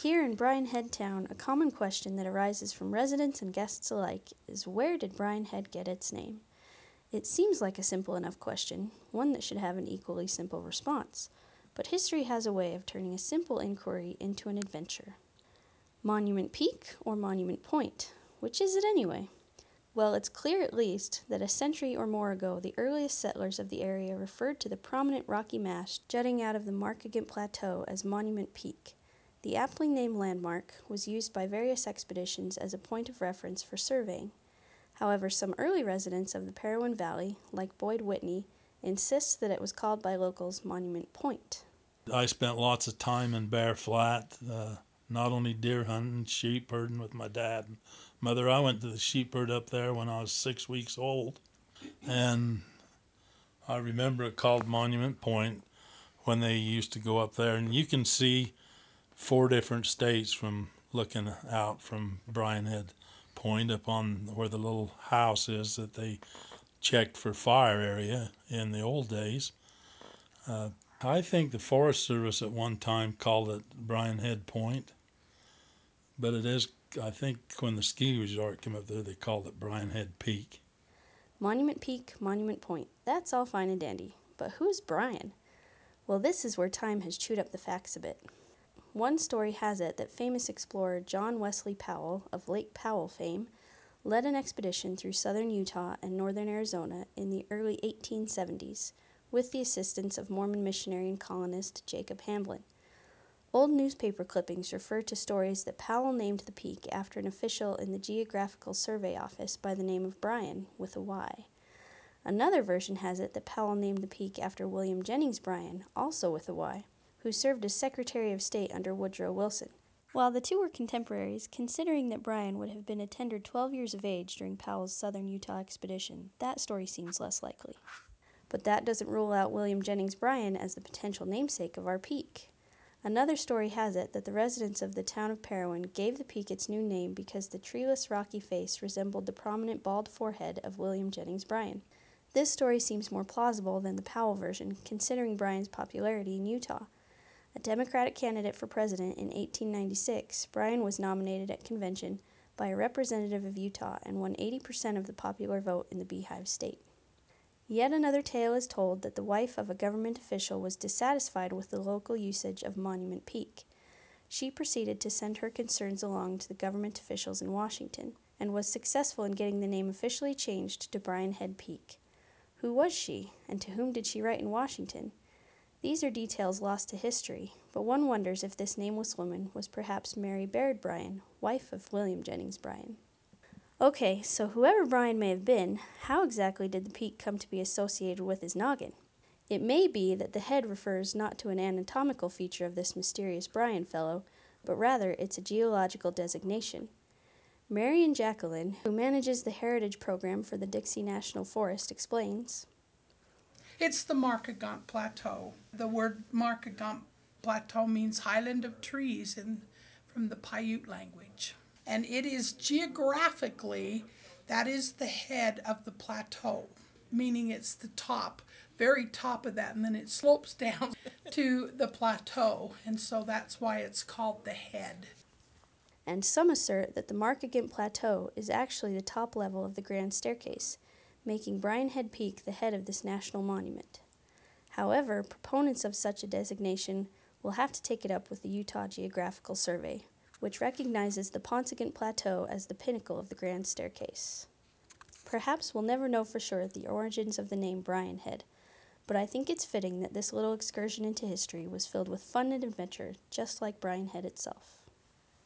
Here in Brian Head Town, a common question that arises from residents and guests alike is, where did Brian Head get its name? It seems like a simple enough question, one that should have an equally simple response, but history has a way of turning a simple inquiry into an adventure. Monument Peak or Monument Point? Which is it anyway? Well, it's clear at least that a century or more ago, the earliest settlers of the area referred to the prominent rocky mass jutting out of the Markagant Plateau as Monument Peak. The aptly named landmark was used by various expeditions as a point of reference for surveying. However, some early residents of the Parowan Valley, like Boyd Whitney, insist that it was called by locals Monument Point. I spent lots of time in Bear Flat, not only deer hunting, sheep herding with my dad and mother. I went to the sheep herd up there when I was 6 weeks old, and I remember it called Monument Point when they used to go up there. And you can see 4 different states from looking out from Brian Head Point up on where the little house is that they checked for fire area in the old days. I think the Forest Service at one time called it Brian Head Point, but it is, I think when the ski resort came up there, they called it Brian Head Peak. Monument Peak, Monument Point. That's all fine and dandy. But who's Brian? Well, this is where time has chewed up the facts a bit. One story has it that famous explorer John Wesley Powell, of Lake Powell fame, led an expedition through southern Utah and northern Arizona in the early 1870s with the assistance of Mormon missionary and colonist Jacob Hamblin. Old newspaper clippings refer to stories that Powell named the peak after an official in the Geographical Survey Office by the name of Bryan, with a Y. Another version has it that Powell named the peak after William Jennings Bryan, also with a Y, who served as Secretary of State under Woodrow Wilson. While the two were contemporaries, considering that Bryan would have been a tender 12 years of age during Powell's southern Utah expedition, that story seems less likely. But that doesn't rule out William Jennings Bryan as the potential namesake of our peak. Another story has it that the residents of the town of Parowan gave the peak its new name because the treeless rocky face resembled the prominent bald forehead of William Jennings Bryan. This story seems more plausible than the Powell version, considering Bryan's popularity in Utah. A Democratic candidate for president in 1896, Bryan was nominated at convention by a representative of Utah and won 80% of the popular vote in the Beehive State. Yet another tale is told that the wife of a government official was dissatisfied with the local usage of Monument Peak. She proceeded to send her concerns along to the government officials in Washington, and was successful in getting the name officially changed to Brian Head Peak. Who was she, and to whom did she write in Washington? These are details lost to history, but one wonders if this nameless woman was perhaps Mary Baird Bryan, wife of William Jennings Bryan. Okay, so whoever Bryan may have been, how exactly did the peak come to be associated with his noggin? It may be that the head refers not to an anatomical feature of this mysterious Bryan fellow, but rather it's a geological designation. Marion Jacqueline, who manages the Heritage Program for the Dixie National Forest, explains. It's the Markagant Plateau. The word Markagant Plateau means highland of trees from the Paiute language. And it is geographically, that is the head of the plateau, meaning it's the top, very top of that, and then it slopes down to the plateau, and so that's why it's called the head. And some assert that the Markagant Plateau is actually the top level of the Grand Staircase, making Brian Head Peak the head of this national monument. However, proponents of such a designation will have to take it up with the Utah Geographical Survey, which recognizes the Paunsaugunt Plateau as the pinnacle of the Grand Staircase. Perhaps we'll never know for sure the origins of the name Brian Head, but I think it's fitting that this little excursion into history was filled with fun and adventure, just like Brian Head itself.